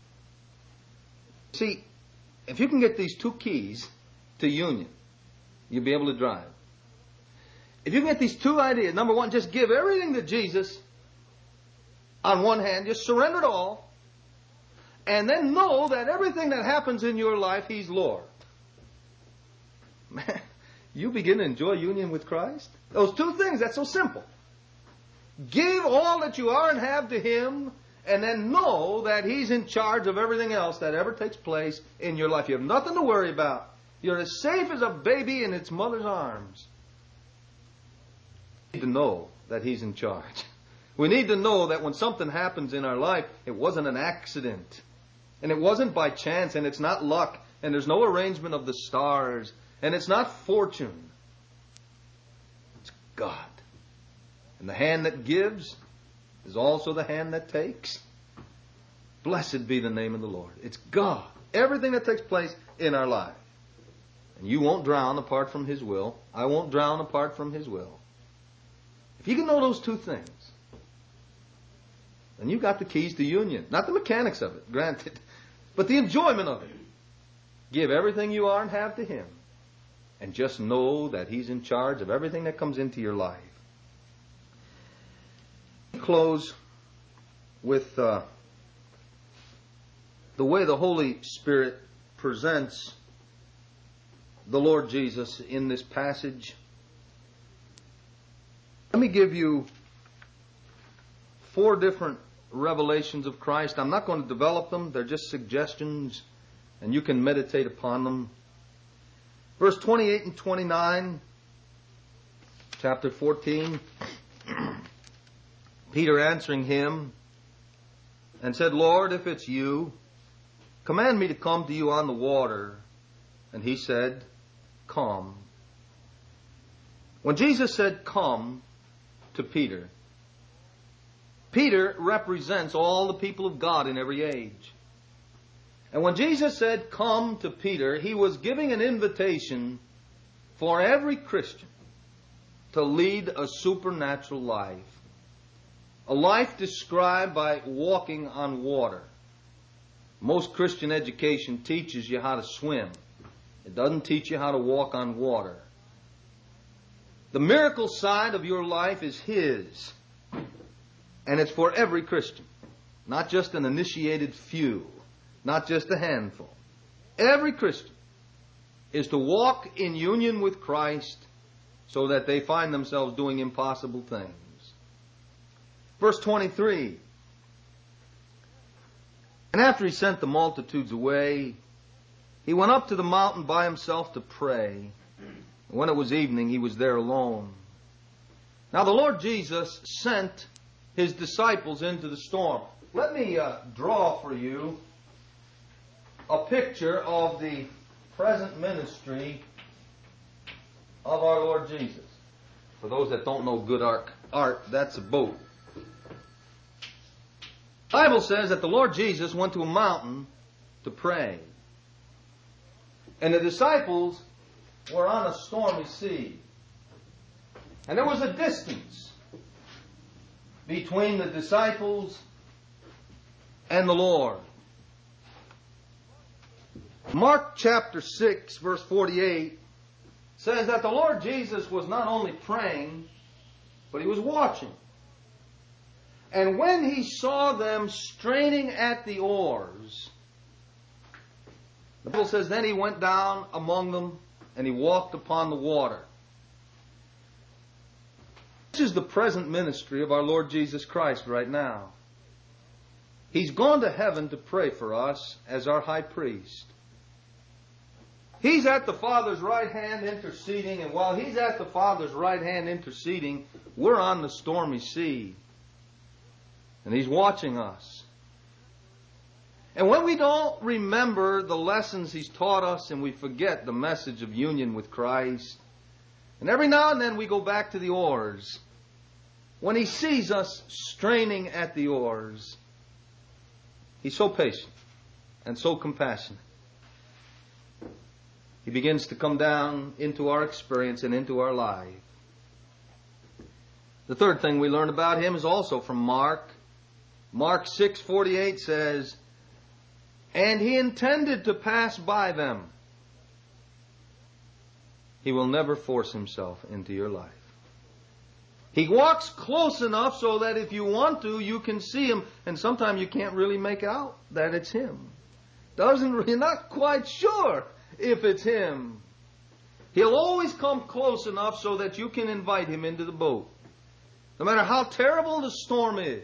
See, if you can get these two keys to union, you'll be able to drive. If you can get these two ideas, number one, just give everything to Jesus on one hand, just surrender it all, and then know that everything that happens in your life, He's Lord. Man, you begin to enjoy union with Christ. Those two things, that's so simple. Give all that you are and have to Him, and then know that He's in charge of everything else that ever takes place in your life. You have nothing to worry about. You're as safe as a baby in its mother's arms. We need to know that He's in charge. We need to know that when something happens in our life, it wasn't an accident. And it wasn't by chance, and it's not luck, and there's no arrangement of the stars, and it's not fortune. It's God. And the hand that gives is also the hand that takes. Blessed be the name of the Lord. It's God. Everything that takes place in our life. And you won't drown apart from His will. I won't drown apart from His will. If you can know those two things, then you've got the keys to union. Not the mechanics of it, granted, but the enjoyment of it. Give everything you are and have to Him. And just know that He's in charge of everything that comes into your life. Close with the way the Holy Spirit presents the Lord Jesus in this passage. Let me give you 4 different revelations of Christ. I'm not going to develop them. They're just suggestions, and you can meditate upon them. Verse 28 and 29, chapter 14. Peter answering him and said, Lord, if it's you, command me to come to you on the water. And he said, come. When Jesus said, come to Peter, Peter represents all the people of God in every age. And when Jesus said, come to Peter, He was giving an invitation for every Christian to lead a supernatural life. A life described by walking on water. Most Christian education teaches you how to swim. It doesn't teach you how to walk on water. The miracle side of your life is His. And it's for every Christian. Not just an initiated few. Not just a handful. Every Christian is to walk in union with Christ so that they find themselves doing impossible things. Verse 23. And after He sent the multitudes away, He went up to the mountain by Himself to pray. And when it was evening, He was there alone. Now the Lord Jesus sent His disciples into the storm. Let me draw for you a picture of the present ministry of our Lord Jesus. For those that don't know good art, that's a boat. The Bible says that the Lord Jesus went to a mountain to pray. And the disciples were on a stormy sea. And there was a distance between the disciples and the Lord. Mark chapter 6, verse 48 says that the Lord Jesus was not only praying, but he was watching. And when he saw them straining at the oars, the Bible says, then he went down among them and he walked upon the water. This is the present ministry of our Lord Jesus Christ right now. He's gone to heaven to pray for us as our high priest. He's at the Father's right hand interceding, and while he's at the Father's right hand interceding, we're on the stormy sea. And he's watching us. And when we don't remember the lessons he's taught us and we forget the message of union with Christ, and every now and then we go back to the oars, when he sees us straining at the oars, he's so patient and so compassionate. He begins to come down into our experience and into our life. The third thing we learn about him is also from Mark. Mark 6:48 says, and he intended to pass by them. He will never force himself into your life. He walks close enough so that if you want to, you can see him, and sometimes you can't really make out that it's him. You're not quite sure if it's him. He'll always come close enough so that you can invite him into the boat. No matter how terrible the storm is.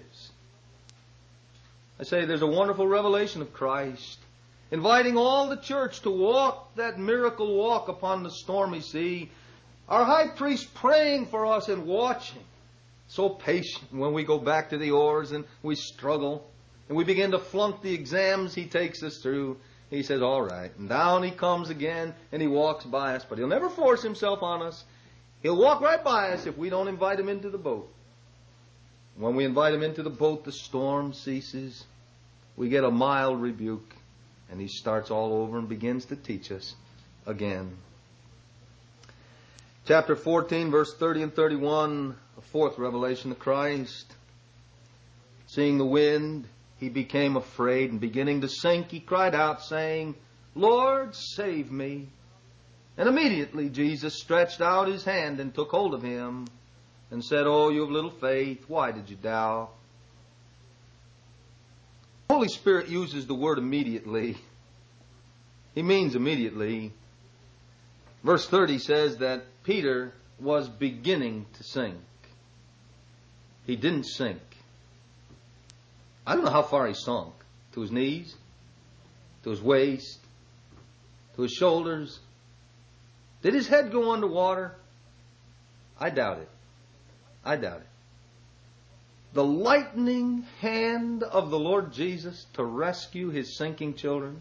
I say there's a wonderful revelation of Christ, inviting all the church to walk that miracle walk upon the stormy sea. Our high priest praying for us and watching. So patient when we go back to the oars and we struggle and we begin to flunk the exams he takes us through. He says, all right. And down he comes again and he walks by us. But he'll never force himself on us. He'll walk right by us if we don't invite him into the boat. When we invite him into the boat, the storm ceases. We get a mild rebuke. And he starts all over and begins to teach us again. Chapter 14, verse 30 and 31, a fourth revelation of Christ. Seeing the wind, he became afraid, and beginning to sink, he cried out, saying, Lord, save me. And immediately Jesus stretched out his hand and took hold of him, and said, Oh, you of little faith, why did you doubt? The Holy Spirit uses the word immediately. He means immediately. Verse 30 says that Peter was beginning to sink. He didn't sink. I don't know how far he sunk. To his knees? To his waist? To his shoulders? Did his head go underwater? I doubt it. I doubt it. The lightning hand of the Lord Jesus to rescue his sinking children.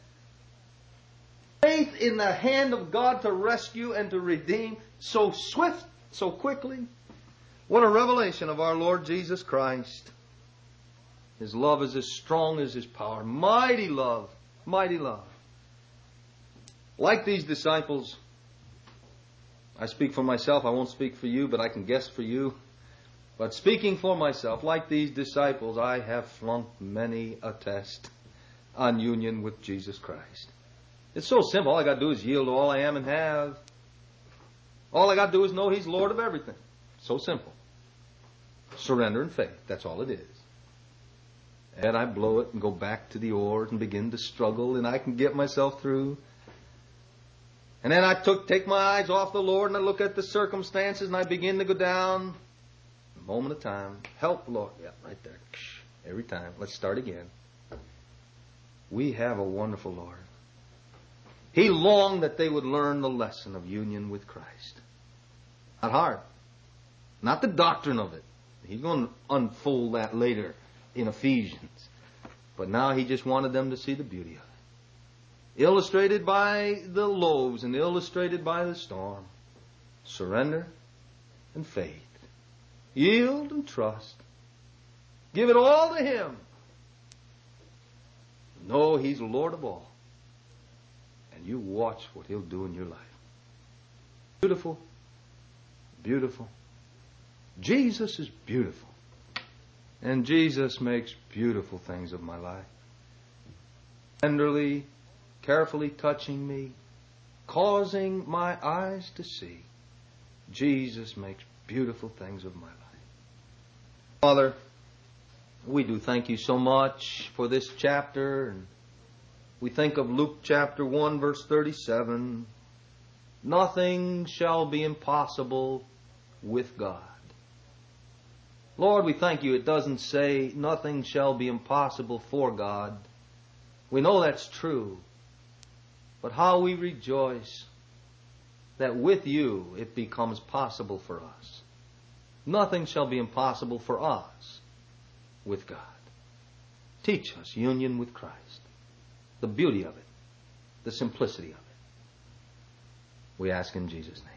Faith in the hand of God to rescue and to redeem so swift, so quickly. What a revelation of our Lord Jesus Christ. His love is as strong as his power. Mighty love. Mighty love. Like these disciples, I speak for myself. I won't speak for you, but I can guess for you. But speaking for myself, like these disciples, I have flunked many a test on union with Jesus Christ. It's so simple. All I got to do is yield to all I am and have. All I got to do is know he's Lord of everything. So simple. Surrender and faith. That's all it is. And I blow it and go back to the oars and begin to struggle, and I can get myself through. And then I take my eyes off the Lord and I look at the circumstances and I begin to go down. A moment of time. Help, Lord. Yeah, right there. Every time. Let's start again. We have a wonderful Lord. He longed that they would learn the lesson of union with Christ. Not hard. Not the doctrine of it. He's going to unfold that later in Ephesians. But now he just wanted them to see the beauty of it. Illustrated by the loaves and illustrated by the storm. Surrender and faith. Yield and trust. Give it all to him. Know he's Lord of all. And you watch what he'll do in your life. Beautiful. Beautiful. Jesus is beautiful. And Jesus makes beautiful things of my life. Tenderly, carefully touching me, causing my eyes to see. Jesus makes beautiful things of my life. Father, we do thank you so much for this chapter. And we think of Luke chapter 1, verse 37. Nothing shall be impossible with God. Lord, we thank you. It doesn't say nothing shall be impossible for God. We know that's true. But how we rejoice that with you it becomes possible for us. Nothing shall be impossible for us with God. Teach us union with Christ, the beauty of it, the simplicity of it. We ask in Jesus' name.